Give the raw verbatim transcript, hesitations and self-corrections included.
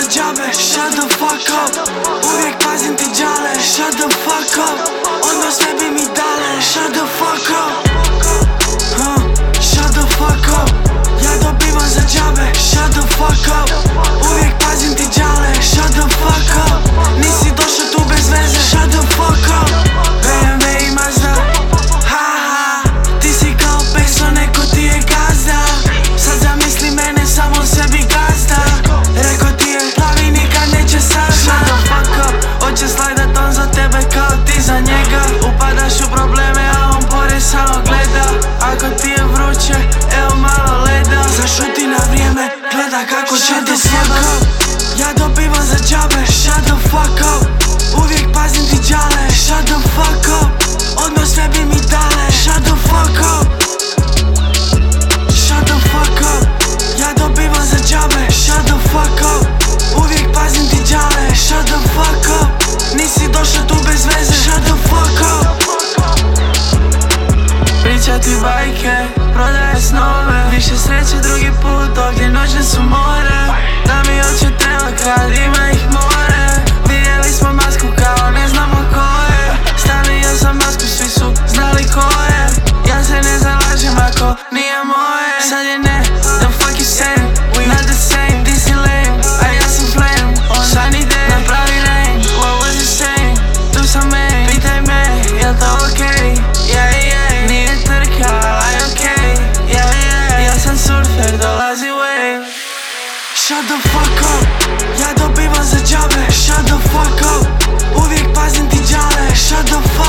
džabe. Shut the fuck up, uvijek pazim ti džale. Shut the fuck up, odnos ne bi mi dale. Shut the fuck up, huh? Shut the fuck up, ja dobivam za džabe. Shut the fuck up, uvijek pazim ti džale. Shut the fuck up, nisi došao tu bez veze. Shut the fuck up, B M W i Mazda, ha ha. Ti si kao peso, neko ti je gazda. Sad zamisli mene, samo sebi gazda. Reko ti je glavi, nikad neće sada. Shut the fuck up, hoće slajdat on za tebe kao ti za njega. Upadaš u probleme, a on pored samo gleda. Ako ti je vruće, evo malo leda. Zašuti na vrijeme, gleda kako će te sjebat. Ja dobivam za džabe. Shut the fuck up, uvijek pazim ti džale. Shut the fuck up, odnos ne bi mi dale. Shut the fuck up, shut the fuck up, ja dobivam za džabe. Shut the fuck up, uvijek pazim ti džale. Shut the fuck up, nisi došao tu bez veze. Shut the fuck up, pričati bajke, prodaje snove. Više sreće drugi put, ovdje noće su more. Da mi oči treba kad ima ih more. Vidjeli smo masku kao ne znamo ko je. Stavio sam masku, svi su znali ko je. Ja se ne zalažem ako nije moje. Sad je ne, the fuck you saying, we not the same. Ti si lame, a ja sam flame. Sunny day, napravi rain, what was you saying? Tu sam main, pitaj me, jel to okej? Yeah, yeah, nije trka, ali okej. Yeah, yeah, ja sam surfer, dolazi wave. Shut the fuck up, ja dobivam za džabe. Shut the fuck up, uvijek pazim ti džale. Shut the fuck